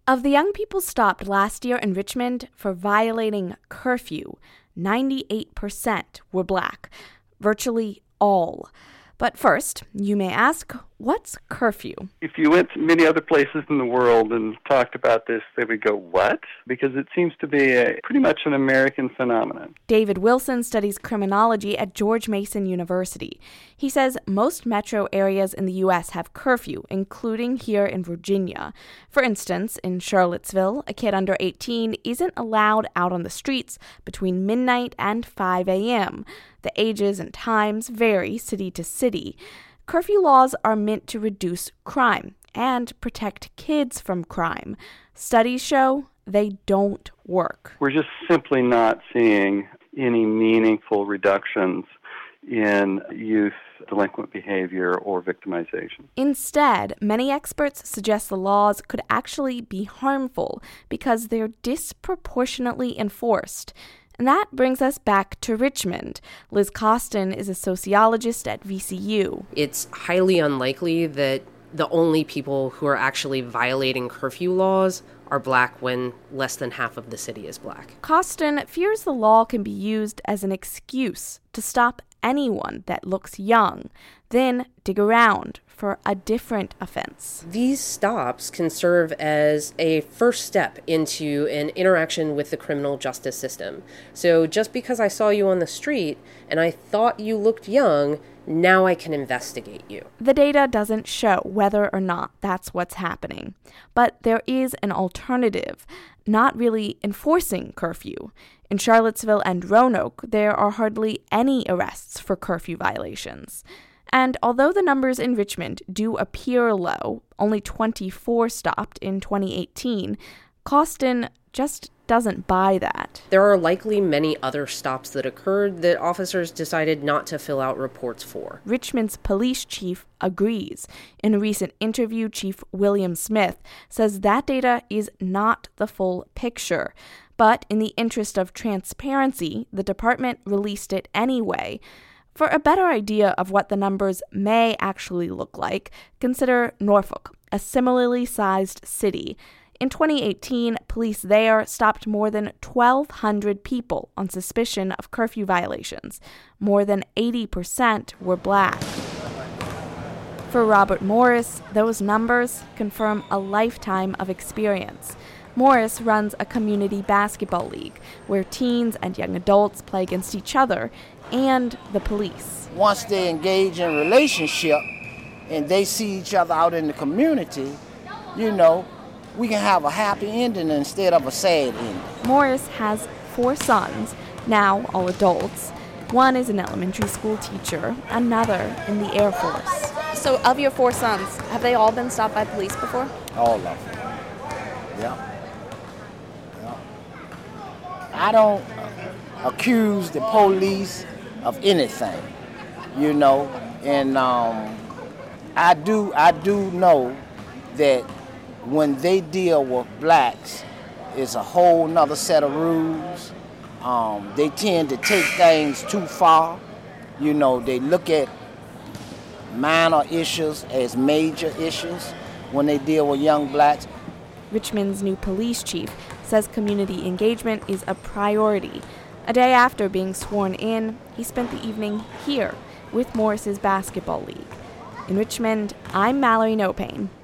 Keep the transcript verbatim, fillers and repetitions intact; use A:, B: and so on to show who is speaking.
A: Of the young people stopped last year in Richmond for violating curfew, ninety-eight percent were black, virtually all. But first, you may ask, what's curfew?
B: If you went to many other places in the world and talked about this, they would go, what? Because it seems to be a pretty much an American phenomenon.
A: David Wilson studies criminology at George Mason University. He says most metro areas in the U S have curfew, including here in Virginia. For instance, in Charlottesville, a kid under eighteen isn't allowed out on the streets between midnight and five a.m. The ages and times vary city to city. Curfew laws are meant to reduce crime and protect kids from crime. Studies show they don't work.
B: We're just simply not seeing any meaningful reductions in youth delinquent behavior or victimization.
A: Instead, many experts suggest the laws could actually be harmful because they're disproportionately enforced. And that brings us back to Richmond. Liz Costin is a sociologist at V C U.
C: It's highly unlikely that the only people who are actually violating curfew laws are black when less than half of the city is black.
A: Costin fears the law can be used as an excuse to stop anyone that looks young, then dig around for a different offense.
C: These stops can serve as a first step into an interaction with the criminal justice system. So just because I saw you on the street and I thought you looked young, now I can investigate you.
A: The data doesn't show whether or not that's what's happening. But there is an alternative, not really enforcing curfew. In Charlottesville and Roanoke, there are hardly any arrests for curfew violations. And although the numbers in Richmond do appear low, only twenty-four stopped in twenty eighteen, Costin just doesn't buy that.
C: There are likely many other stops that occurred that officers decided not to fill out reports for.
A: Richmond's police chief agrees. In a recent interview, Chief William Smith says that data is not the full picture. But in the interest of transparency, the department released it anyway. For a better idea of what the numbers may actually look like, consider Norfolk, a similarly sized city. In twenty eighteen, police there stopped more than twelve hundred people on suspicion of curfew violations. More than eighty percent were black. For Robert Morris, those numbers confirm a lifetime of experience. Morris runs a community basketball league where teens and young adults play against each other and the police.
D: Once they engage in a relationship and they see each other out in the community, you know, we can have a happy ending instead of a sad ending.
A: Morris has four sons, now all adults. One is an elementary school teacher, another in the Air Force. So of your four sons, have they all been stopped by police before?
D: All of them. Yeah. yeah. I don't accuse the police of anything, you know, and um, I do I do know that when they deal with blacks, it's a whole nother set of rules. Um, they tend to take things too far. You know, they look at minor issues as major issues when they deal with young blacks.
A: Richmond's new police chief says community engagement is a priority. A day after being sworn in, he spent the evening here with Morris's basketball league. In Richmond, I'm Mallory Nopane.